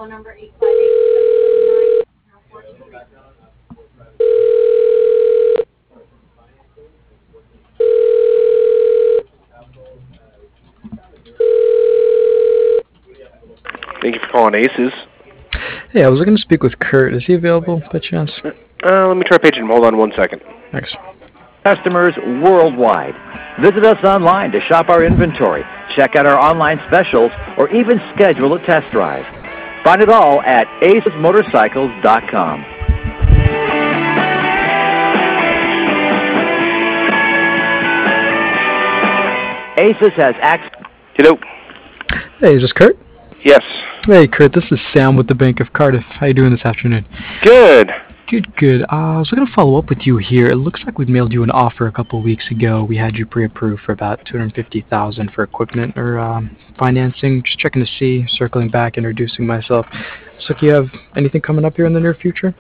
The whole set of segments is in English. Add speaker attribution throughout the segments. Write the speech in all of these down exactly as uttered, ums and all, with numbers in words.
Speaker 1: number eight five eight, seven seven nine, zero four two three.
Speaker 2: Thank you for calling Aces.
Speaker 3: Hey, I was looking to speak with Kurt. Is he available by chance?
Speaker 2: Uh, let me try paging him. Hold on one second.
Speaker 3: Thanks.
Speaker 4: Customers worldwide. Visit us online to shop our inventory, check out our online specials, or even schedule a test drive. Find it all at aces motorcycles dot com. Aces has access.
Speaker 2: Hello.
Speaker 3: Hey, is this Kurt?
Speaker 2: Yes.
Speaker 3: Hey, Kurt, this is Sam with the Bank of Cardiff. How you doing this afternoon?
Speaker 2: Good.
Speaker 3: Good, good. Uh, I was looking to follow up with you here. It looks like we mailed you an offer a couple of weeks ago. We had you pre-approved for about two hundred fifty thousand dollars for equipment or um, financing. Just checking to see, circling back, introducing myself. So, do you have anything coming up here in the near future?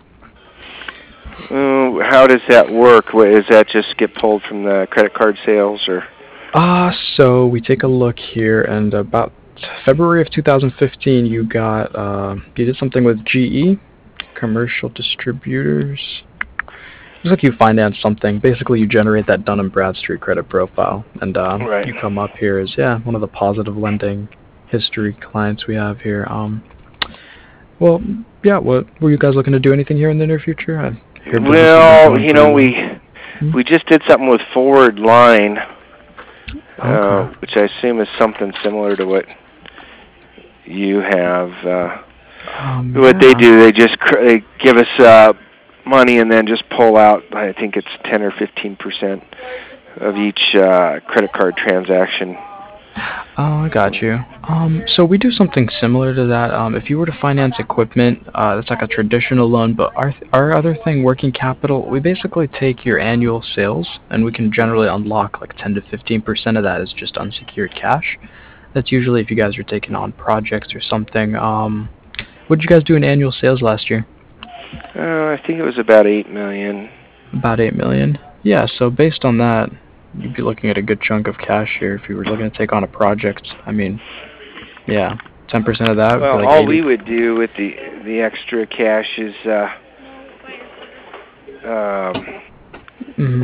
Speaker 2: Uh, how does that work? What, is that just get pulled from the credit card sales, or?
Speaker 3: Uh, so we take a look here, and about February of two thousand fifteen, you got, uh, you did something with G E, Commercial Distributors. Looks like you financed something. Basically, you generate that Dun and Bradstreet credit profile, and um,
Speaker 2: Right.
Speaker 3: you come up here as, yeah, one of the positive lending history clients we have here. Um, well, yeah, what were you guys looking to do anything here in the near future? I hear business has been
Speaker 2: Well,
Speaker 3: going
Speaker 2: you
Speaker 3: pretty
Speaker 2: know,
Speaker 3: well.
Speaker 2: we
Speaker 3: Hmm?
Speaker 2: we just did something with Forward Line, uh,
Speaker 3: Okay.
Speaker 2: which I assume is something similar to what you have. Uh,
Speaker 3: Um,
Speaker 2: what
Speaker 3: yeah.
Speaker 2: they do, they just cr- they give us uh, money and then just pull out. I think it's ten or fifteen percent of each uh, credit card transaction.
Speaker 3: Oh, I got you. Um, so we do something similar to that. Um, if you were to finance equipment, uh, that's like a traditional loan, but our our other thing, working capital, we basically take your annual sales and we can generally unlock like ten to fifteen percent of that as just unsecured cash. That's usually if you guys are taking on projects or something. Um, what did you guys do in annual sales last year?
Speaker 2: Uh, I think it was about eight million.
Speaker 3: About eight million. Yeah. So based on that, you'd be looking at a good chunk of cash here if you were looking to take on a project. I mean, yeah, ten percent of that would be
Speaker 2: Well,
Speaker 3: like
Speaker 2: all
Speaker 3: eighty.
Speaker 2: we would do with the the extra cash is uh, um,
Speaker 3: Mm-hmm.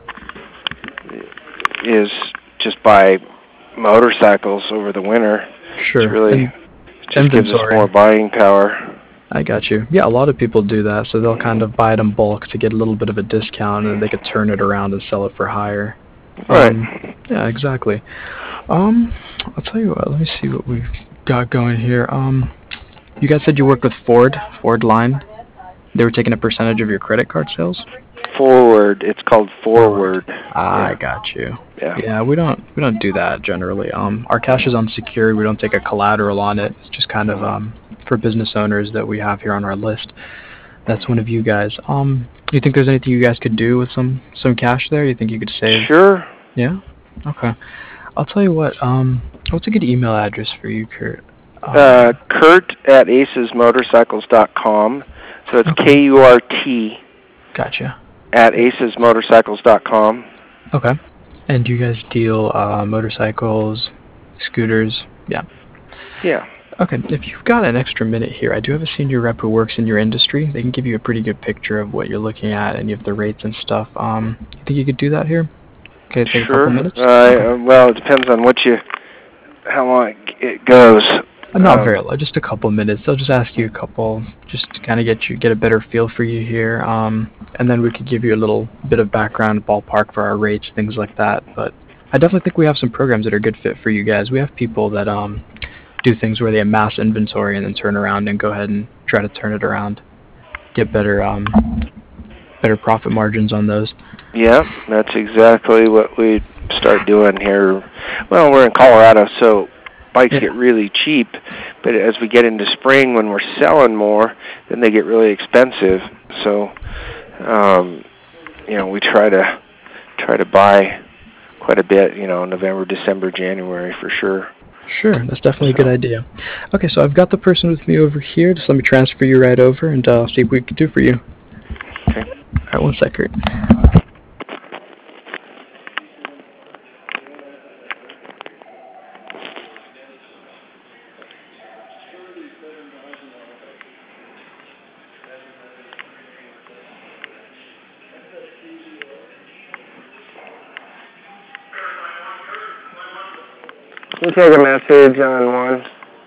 Speaker 2: is just buy motorcycles over the winter.
Speaker 3: Sure.
Speaker 2: It's really
Speaker 3: And
Speaker 2: it just gives us
Speaker 3: inventory.
Speaker 2: more buying power.
Speaker 3: I got you. Yeah, a lot of people do that, so they'll kind of buy it in bulk to get a little bit of a discount, and then they could turn it around and sell it for higher.
Speaker 2: Right.
Speaker 3: Um, yeah, exactly. Um, I'll tell you what. Let me see what we've got going here. Um, you guys said you worked with Ford, Ford Line. They were taking a percentage of your credit card sales.
Speaker 2: Forward. It's called Forward.
Speaker 3: Ah,
Speaker 2: Yeah.
Speaker 3: I got you.
Speaker 2: Yeah.
Speaker 3: Yeah, we don't we don't do that generally. Um, our cash is unsecured. We don't take a collateral on it. It's just kind of um for business owners that we have here on our list. That's one of you guys. Um, do you think there's anything you guys could do with some some cash there? You think you could save?
Speaker 2: Sure.
Speaker 3: Yeah. Okay. I'll tell you what. Um, what's a good email address for you, Kurt? Um,
Speaker 2: Uh, Kurt at aces motorcycles dot com. So it's
Speaker 3: Okay.
Speaker 2: K U R T
Speaker 3: Gotcha.
Speaker 2: at aces motorcycles dot com.
Speaker 3: Okay. And do you guys deal uh, motorcycles, scooters? Yeah.
Speaker 2: Yeah.
Speaker 3: Okay, if you've got an extra minute here, I do have a senior rep who works in your industry. They can give you a pretty good picture of what you're looking at and you have the rates and stuff. Um, you think you could do that here? Okay, take a
Speaker 2: Sure.
Speaker 3: couple minutes.
Speaker 2: Uh,
Speaker 3: Okay.
Speaker 2: well, it depends on what you, how long it goes.
Speaker 3: Uh, Not
Speaker 2: Um,
Speaker 3: very long, just a couple minutes. They'll just ask you a couple, just to kind of get you get a better feel for you here. Um, and then we could give you a little bit of background, ballpark for our rates, things like that. But I definitely think we have some programs that are a good fit for you guys. We have people that um do things where they amass inventory and then turn around and go ahead and try to turn it around, get better um better profit margins on those.
Speaker 2: Yeah, that's exactly what we start doing here. Well, we're in Colorado, so bikes
Speaker 3: Yeah.
Speaker 2: get really cheap, but as we get into spring when we're selling more, then they get really expensive. So, um, you know, we try to try to buy quite a bit, you know, November, December, January for sure.
Speaker 3: Sure, that's definitely a good
Speaker 2: So.
Speaker 3: idea. Okay, so I've got the person with me over here. Just let me transfer you right over and uh, see what we can do for you.
Speaker 2: Okay.
Speaker 3: All right, one second.
Speaker 2: You take a message on one.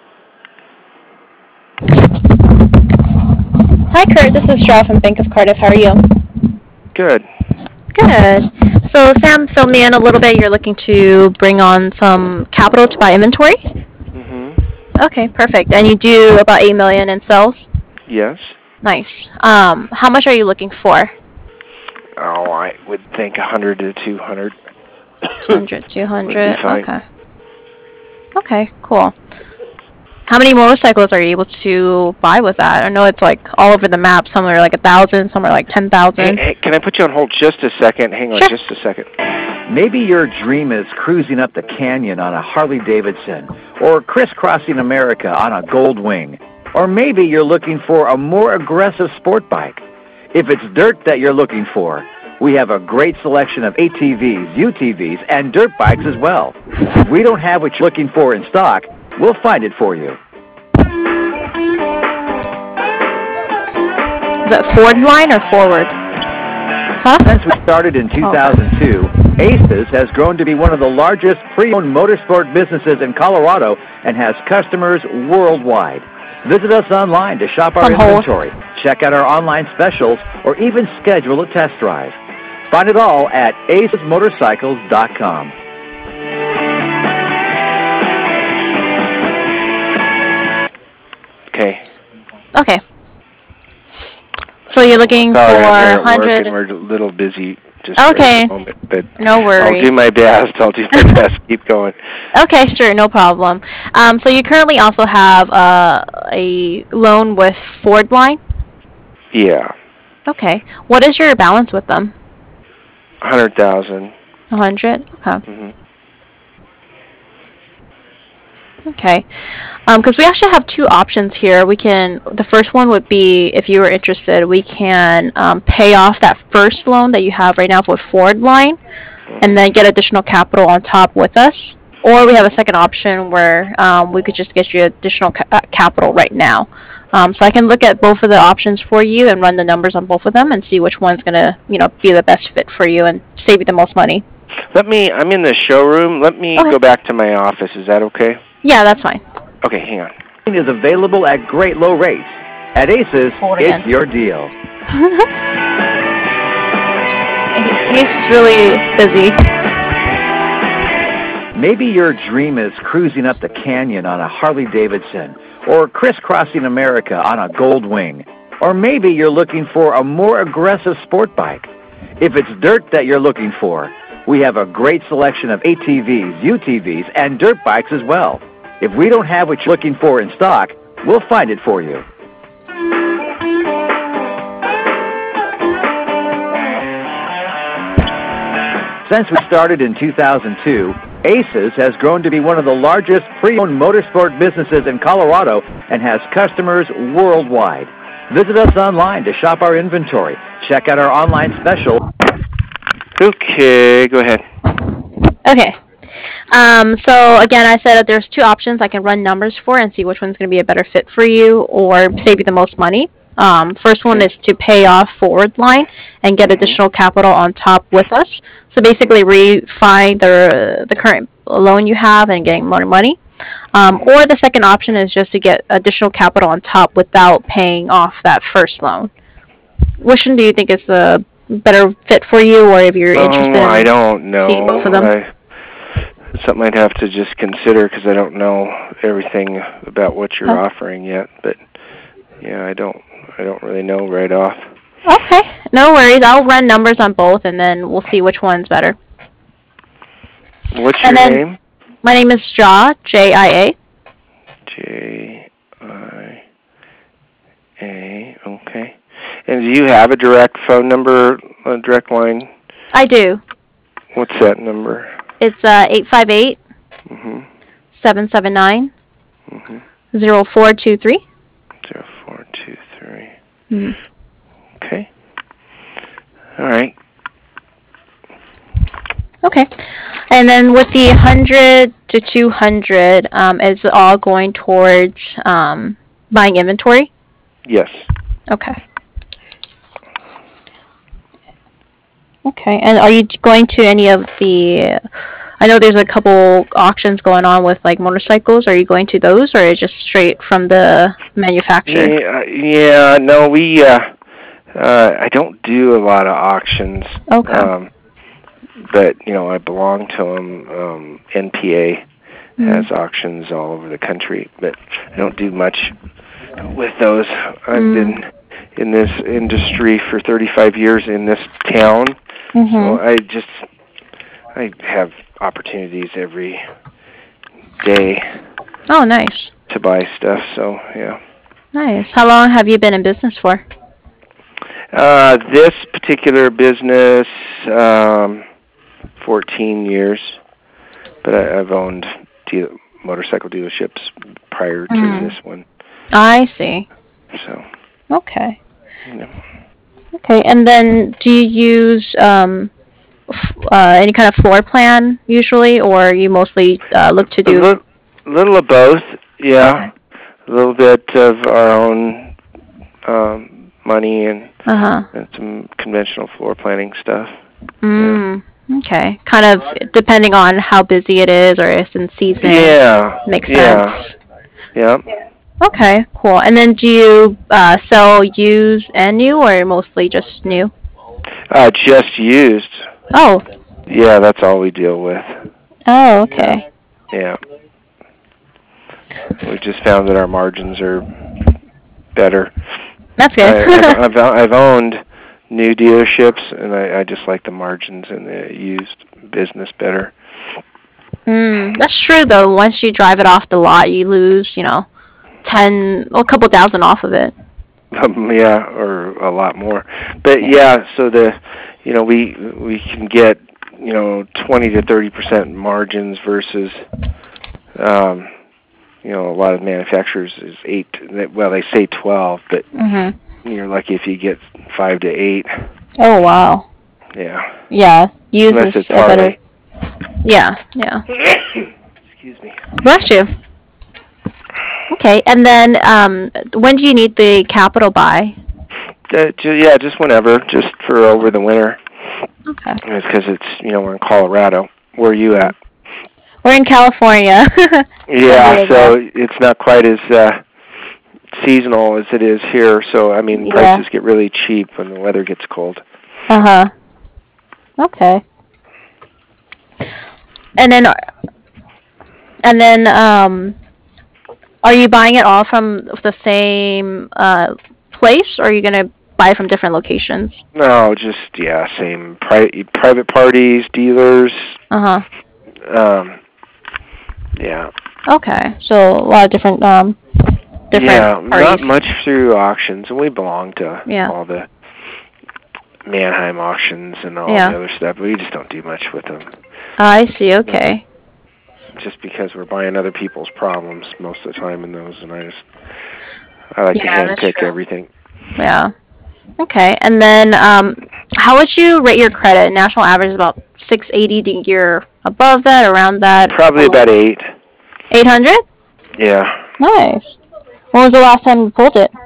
Speaker 1: Hi, Kurt. This is Shaw from Bank of Cardiff. How are you?
Speaker 2: Good.
Speaker 1: Good. So Sam filled me in a little bit. You're looking to bring on some capital to buy inventory?
Speaker 2: Mm-hmm.
Speaker 1: Okay, perfect. And you do about eight million in sales?
Speaker 2: Yes.
Speaker 1: Nice. Um, how much are you looking for?
Speaker 2: Oh, I would think one hundred to two hundred.
Speaker 1: one hundred, two hundred.
Speaker 2: Would be fine.
Speaker 1: Okay. Okay, cool. How many motorcycles are you able to buy with that? I know it's like all over the map. Some are like a thousand, some are like ten thousand.
Speaker 2: Hey, hey, can I put you on hold just a second? Hang on
Speaker 1: Sure.
Speaker 2: just a second.
Speaker 4: Maybe your dream is cruising up the canyon on a Harley-Davidson, or crisscrossing America on a Goldwing. Or maybe you're looking for a more aggressive sport bike. If it's dirt that you're looking for, we have a great selection of A T Vs, U T Vs, and dirt bikes as well. If we don't have what you're looking for in stock, we'll find it for you.
Speaker 1: Is it Ford line or forward? Huh?
Speaker 4: Since we started in two thousand two, ACES has grown to be one of the largest pre-owned motorsport businesses in Colorado and has customers worldwide. Visit us online to shop our
Speaker 1: On hold.
Speaker 4: inventory, check out our online specials, or even schedule a test drive. Find it all at aces motorcycles dot com.
Speaker 2: Okay.
Speaker 1: Okay. So you're looking
Speaker 2: Sorry,
Speaker 1: for
Speaker 2: I'm here at
Speaker 1: one
Speaker 2: work
Speaker 1: hundred.
Speaker 2: and we're a little busy just
Speaker 1: Okay.
Speaker 2: for the moment, but
Speaker 1: No
Speaker 2: I'll
Speaker 1: worries.
Speaker 2: do my best. I'll do my best. Keep going.
Speaker 1: Okay, sure, no problem. Um, so you currently also have uh, a loan with Ford line?
Speaker 2: Yeah.
Speaker 1: Okay. What is your balance with them?
Speaker 2: one hundred thousand.
Speaker 1: one hundred? Okay.
Speaker 2: Mm-hmm.
Speaker 1: Okay. Because we actually have two options here. We can, the first one would be, if you were interested, we can um, pay off that first loan that you have right now with Ford line and then get additional capital on top with us. Or we have a second option where um, we could just get you additional ca- uh, capital right now. Um, so I can look at both of the options for you and run the numbers on both of them and see which one's going to, you know, be the best fit for you and save you the most money.
Speaker 2: Let me, I'm in the showroom. Let me
Speaker 1: Okay.
Speaker 2: go back to my office. Is that okay?
Speaker 1: Yeah, that's fine.
Speaker 2: Okay, hang on.
Speaker 4: Is available at great low rates. At ACES,
Speaker 1: Hold
Speaker 4: it's
Speaker 1: again.
Speaker 4: your deal.
Speaker 1: He's really busy.
Speaker 4: Maybe your dream is cruising up the canyon on a Harley-Davidson, or crisscrossing America on a Goldwing. Or maybe you're looking for a more aggressive sport bike. If it's dirt that you're looking for, we have a great selection of A T Vs, U T Vs, and dirt bikes as well. If we don't have what you're looking for in stock, we'll find it for you. Since we started in two thousand two, ACES has grown to be one of the largest pre-owned motorsport businesses in Colorado and has customers worldwide. Visit us online to shop our inventory, check out our online special.
Speaker 2: Okay, go ahead.
Speaker 1: Okay. Um, so again, I said that there's two options I can run numbers for and see which one's going to be a better fit for you or save you the most money. Um, first one is to pay off Ford line and get additional capital on top with us. So basically refi the the current loan you have and getting more money. Um, or the second option is just to get additional capital on top without paying off that first loan. Which one do you think is the better fit for you, or if you're interested
Speaker 2: Oh,
Speaker 1: in
Speaker 2: I don't know.
Speaker 1: seeing both of them?
Speaker 2: I, it's something I'd have to just consider because I don't know everything about what you're
Speaker 1: Oh.
Speaker 2: offering yet. But yeah, I don't. I don't really know right off.
Speaker 1: Okay, no worries. I'll run numbers on both, and then we'll see which one's better.
Speaker 2: What's your
Speaker 1: And then-
Speaker 2: name?
Speaker 1: My name is Jia, J I A.
Speaker 2: J I A. Okay. And do you have a direct phone number, a direct line?
Speaker 1: I do.
Speaker 2: What's that number?
Speaker 1: It's uh, eight five eight,
Speaker 2: Mm-hmm.
Speaker 1: seven seven nine,
Speaker 2: Mm-hmm.
Speaker 1: zero four two three.
Speaker 2: Zero four two three.
Speaker 1: Mm-hmm.
Speaker 2: Okay. All right.
Speaker 1: Okay. And then with the one hundred to two hundred, um, is it all going towards um, buying inventory?
Speaker 2: Yes.
Speaker 1: Okay. Okay. And are you going to any of the I know there's a couple auctions going on with like motorcycles. Are you going to those, or is it just straight from the manufacturer?
Speaker 2: Yeah, yeah. No, we. Uh, uh, I don't do a lot of auctions.
Speaker 1: Okay.
Speaker 2: Um, but you know, I belong to them. Um, N P A
Speaker 1: Mm.
Speaker 2: has auctions all over the country, but I don't do much with those. I've
Speaker 1: Mm.
Speaker 2: been in this industry for thirty-five years in this town,
Speaker 1: Mm-hmm.
Speaker 2: so I just I have opportunities every day
Speaker 1: Oh, nice.
Speaker 2: to buy stuff. So yeah.
Speaker 1: Nice. How long have you been in business for?
Speaker 2: Uh, this particular business, um, fourteen years, but I, I've owned deal, motorcycle dealerships prior to
Speaker 1: Mm.
Speaker 2: this one.
Speaker 1: I see.
Speaker 2: So.
Speaker 1: Okay.
Speaker 2: You know.
Speaker 1: Okay. And then, do you use um, f- uh, any kind of floor plan usually, or you mostly uh, look to
Speaker 2: A
Speaker 1: do?
Speaker 2: little, little of both, yeah. A little bit of our own um, money and,
Speaker 1: Uh huh.
Speaker 2: and some conventional floor planning stuff.
Speaker 1: Mm. Okay. Kind of depending on how busy it is, or if it's in season.
Speaker 2: Yeah.
Speaker 1: Makes
Speaker 2: Yeah.
Speaker 1: sense.
Speaker 2: Yeah.
Speaker 1: Okay. Cool. And then, do you uh, sell used and new, or mostly just new?
Speaker 2: Uh, just used.
Speaker 1: Oh.
Speaker 2: Yeah, that's all we deal with.
Speaker 1: Oh. Okay.
Speaker 2: Yeah. We've just found that our margins are better.
Speaker 1: That's good.
Speaker 2: I, I've, I've I've owned new dealerships, and I, I just like the margins in the used business better.
Speaker 1: Mm, that's true though. Once you drive it off the lot, you lose, you know, ten, well, a couple thousand off of it.
Speaker 2: Um, yeah, or a lot more. But yeah, so the, you know, we we can get, you know, twenty to thirty percent margins versus, um, you know, a lot of manufacturers is eight. Well, they say twelve, but
Speaker 1: Mhm.
Speaker 2: you're lucky if you get five to eight.
Speaker 1: Oh wow.
Speaker 2: Yeah.
Speaker 1: Yeah. Use
Speaker 2: Unless
Speaker 1: is
Speaker 2: it's
Speaker 1: a better.
Speaker 2: Harley.
Speaker 1: Yeah. Yeah.
Speaker 2: Excuse me.
Speaker 1: Bless you. Okay. And then, um, when do you need the capital by?
Speaker 2: Uh, ju- yeah, just whenever, just for over the winter.
Speaker 1: Okay.
Speaker 2: It's because it's, you know, we're in Colorado. Where are you at?
Speaker 1: We're in California.
Speaker 2: Yeah, so it's not quite as uh, seasonal as it is here. So, I mean,
Speaker 1: Yeah.
Speaker 2: prices get really cheap when the weather gets cold.
Speaker 1: Uh huh. Okay. And then, and then, um, are you buying it all from the same uh place, or are you gonna buy from different locations?
Speaker 2: No, just, yeah, same. Pri- private parties, dealers.
Speaker 1: Uh huh.
Speaker 2: Um, yeah.
Speaker 1: Okay, so a lot of different um different
Speaker 2: Yeah,
Speaker 1: parties.
Speaker 2: not much through auctions, and we belong to
Speaker 1: Yeah.
Speaker 2: all the Manheim auctions and all
Speaker 1: Yeah.
Speaker 2: the other stuff. We just don't do much with them.
Speaker 1: I see. Okay.
Speaker 2: Just because we're buying other people's problems most of the time in those, and I just I like
Speaker 1: Yeah,
Speaker 2: to hand
Speaker 1: that's
Speaker 2: pick
Speaker 1: true.
Speaker 2: everything.
Speaker 1: Yeah. Okay, and then um, how would you rate your credit? National average is about six eighty. Do you think you're above that, around that?
Speaker 2: Probably about eight.
Speaker 1: Eight hundred.
Speaker 2: Yeah.
Speaker 1: Nice. When was the last time you pulled it?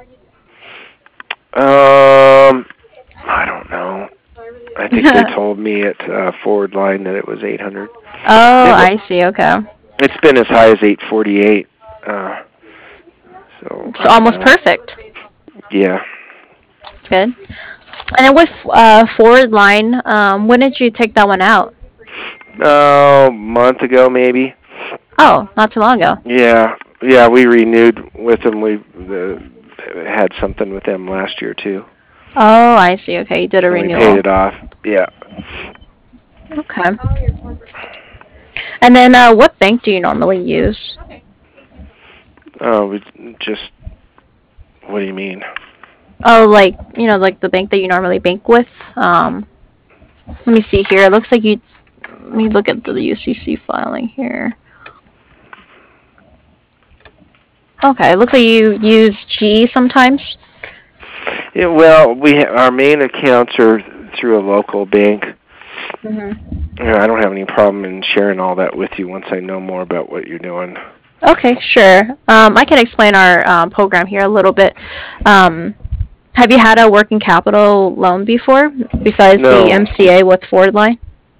Speaker 2: Um, I don't know. I think they told me at uh, Forward Line that it was eight hundred.
Speaker 1: Oh,
Speaker 2: It wa-
Speaker 1: I see. Okay.
Speaker 2: It's been as high as eight forty-eight. Uh, so.
Speaker 1: It's almost
Speaker 2: uh,
Speaker 1: perfect.
Speaker 2: Yeah.
Speaker 1: Good. And then with uh, Forward Line, um, when did you take that one out?
Speaker 2: Oh, a month ago maybe.
Speaker 1: Oh, not too long ago.
Speaker 2: Yeah, yeah. We renewed with them. We uh, had something with them last year too.
Speaker 1: Oh, I see. Okay, you did a
Speaker 2: And we
Speaker 1: renewal.
Speaker 2: paid it off. Yeah.
Speaker 1: Okay. And then, uh, what bank do you normally use?
Speaker 2: Oh, we just. What do you mean?
Speaker 1: Oh, like, you know, like the bank that you normally bank with. Um, let me see here. It looks like you. Let me look at the U C C filing here. Okay, it looks like you use G sometimes.
Speaker 2: Yeah, well, we ha- our main accounts are through a local bank.
Speaker 1: Mm-hmm.
Speaker 2: Yeah, I don't have any problem in sharing all that with you once I know more about what you're doing.
Speaker 1: Okay, sure. Um, I can explain our um, program here a little bit. Um, have you had a working capital loan before, besides
Speaker 2: No.
Speaker 1: the M C A with Forward Line?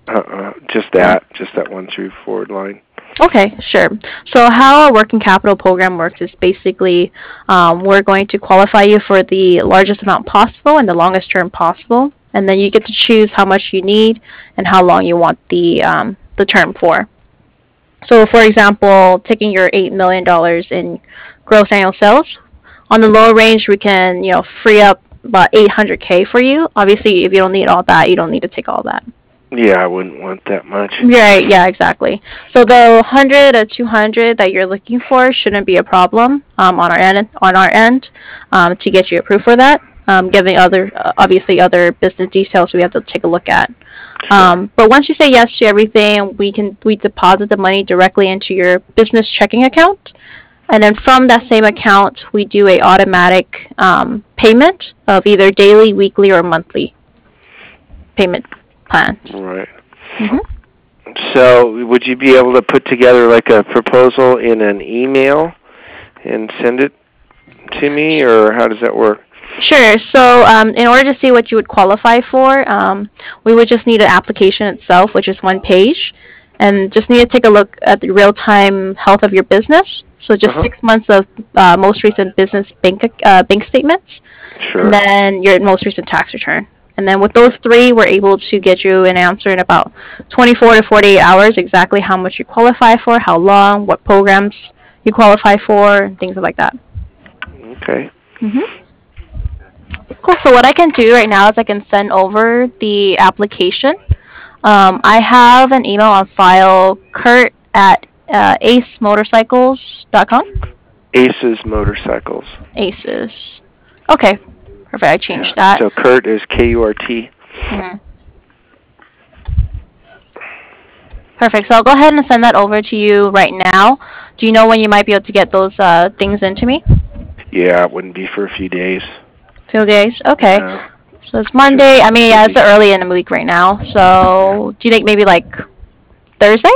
Speaker 2: Uh-uh, just that, just that one through forward line.
Speaker 1: Okay, sure. So how a working capital program works is basically um, we're going to qualify you for the largest amount possible and the longest term possible, and then you get to choose how much you need and how long you want the um, the term for. So, for example, taking your eight million dollars in gross annual sales, on the lower range, we can you know free up about eight hundred K for you. Obviously, if you don't need all that, you don't need to take all that.
Speaker 2: Yeah, I wouldn't want that much.
Speaker 1: Right, yeah, exactly. So the one hundred or two hundred that you're looking for shouldn't be a problem um, on our end. On our end, um, to get you approved for that, um, given other uh, obviously other business details we have to take a look at. Um, but once you say yes to everything, we can we deposit the money directly into your business checking account, and then from that same account, we do a automatic um, payment of either daily, weekly, or monthly payment plan.
Speaker 2: Right.
Speaker 1: Mm-hmm.
Speaker 2: So, would you be able to put together like a proposal in an email and send it to me, or how does that work?
Speaker 1: Sure. So, um, in order to see what you would qualify for, um, we would just need an application itself, which is one page, and just need to take a look at the real-time health of your business. So, just
Speaker 2: Uh-huh.
Speaker 1: six months of uh, most recent business bank uh, bank statements,
Speaker 2: Sure.
Speaker 1: and then your most recent tax return. And then with those three, we're able to get you an answer in about twenty-four to forty-eight hours, exactly how much you qualify for, how long, what programs you qualify for, and things like that.
Speaker 2: Okay.
Speaker 1: Mm-hmm. Cool. So what I can do right now is I can send over the application. Um, I have an email on file, Kurt at uh, ace motorcycles dot com.
Speaker 2: Aces Motorcycles.
Speaker 1: Aces. Okay. Perfect. I changed
Speaker 2: Yeah.
Speaker 1: that.
Speaker 2: So Kurt is K U R T.
Speaker 1: Mhm. Perfect. So I'll go ahead and send that over to you right now. Do you know when you might be able to get those uh, things into me?
Speaker 2: Yeah, it wouldn't be for a few days.
Speaker 1: Few days. Okay.
Speaker 2: No.
Speaker 1: So it's Monday. I mean, yeah, it's early in the week right now. So do you think maybe like Thursday?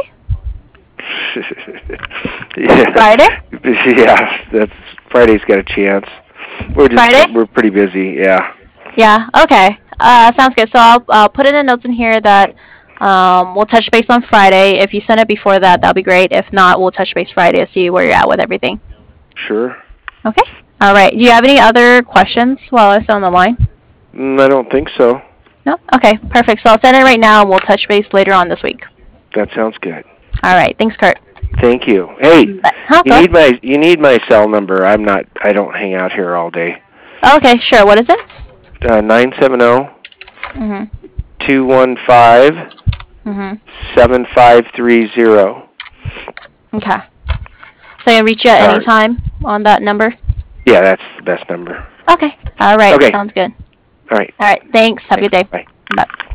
Speaker 2: Yeah.
Speaker 1: Friday?
Speaker 2: Yeah, that's Friday's got a chance. We're just
Speaker 1: Friday?
Speaker 2: we're pretty busy. Yeah.
Speaker 1: Yeah. Okay. Uh, sounds good. So I'll uh, put in the notes in here that um, we'll touch base on Friday. If you send it before that, that'll be great. If not, we'll touch base Friday to see where you're at with everything.
Speaker 2: Sure.
Speaker 1: Okay. All right. Do you have any other questions while I'm still on the line?
Speaker 2: Mm, I don't think so.
Speaker 1: No? Okay. Perfect. So I'll send it right now, and we'll touch base later on this week.
Speaker 2: That sounds good.
Speaker 1: All right. Thanks, Kurt.
Speaker 2: Thank you. Hey,
Speaker 1: Huh,
Speaker 2: you
Speaker 1: go
Speaker 2: need my you need my cell number. I'm not. I don't hang out here all day.
Speaker 1: Okay. Sure. What is it?
Speaker 2: Uh, nine seven zero
Speaker 1: Mhm.
Speaker 2: two one five
Speaker 1: Mhm.
Speaker 2: seven five three zero.
Speaker 1: Okay. So I can reach you at
Speaker 2: All
Speaker 1: any
Speaker 2: right.
Speaker 1: time on that number.
Speaker 2: Yeah, that's the best number.
Speaker 1: Okay. All right.
Speaker 2: Okay.
Speaker 1: Sounds good.
Speaker 2: All right.
Speaker 1: All right. Thanks. Have a good day.
Speaker 2: Bye.
Speaker 1: Bye.